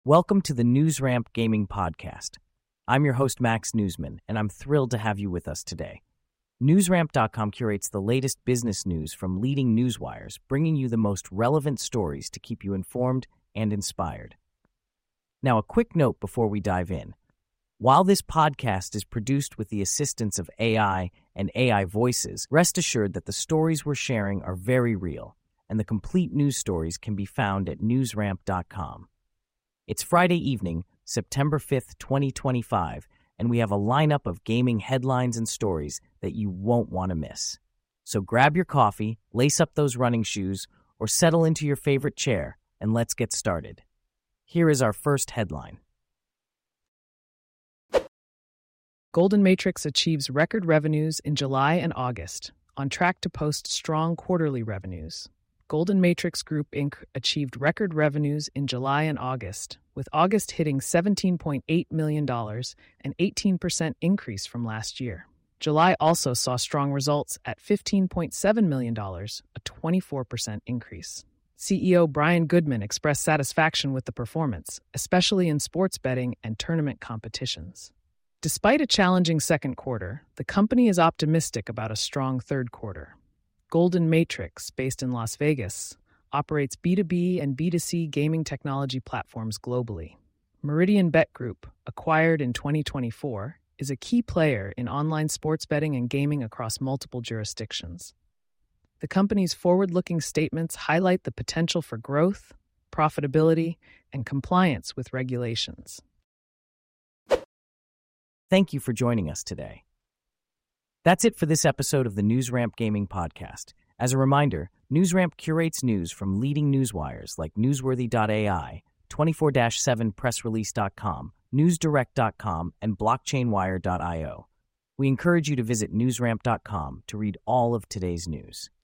Welcome to the NewsRamp Gaming Podcast. I'm your host, Max Newsman, and I'm thrilled to have you with us today. NewsRamp.com curates the latest business news from leading newswires, bringing you the most relevant stories to keep you informed and inspired. Now, a quick note before we dive in. While this podcast is produced with the assistance of AI and AI voices, rest assured that the stories we're sharing are very real, and the complete news stories can be found at newsramp.com. It's Friday evening, September 5th, 2025, and we have a lineup of gaming headlines and stories that you won't want to miss. So grab your coffee, lace up those running shoes, or settle into your favorite chair, and let's get started. Here is our first headline. Golden Matrix achieves record revenues in July and August, on track to post strong quarterly revenues. Golden Matrix Group, Inc. achieved record revenues in July and August, with August hitting $17.8 million, an 18% increase from last year. July also saw strong results at $15.7 million, a 24% increase. CEO Brian Goodman expressed satisfaction with the performance, especially in sports betting and tournament competitions. Despite a challenging second quarter, the company is optimistic about a strong third quarter. Golden Matrix, based in Las Vegas, operates B2B and B2C gaming technology platforms globally. Meridian Bet Group, acquired in 2024, is a key player in online sports betting and gaming across multiple jurisdictions. The company's forward-looking statements highlight the potential for growth, profitability, and compliance with regulations. Thank you for joining us today. That's it for this episode of the NewsRamp Gaming Podcast. As a reminder, NewsRamp curates news from leading newswires like Newsworthy.ai, 24/7pressrelease.com, NewsDirect.com, and BlockchainWire.io. We encourage you to visit NewsRamp.com to read all of today's news.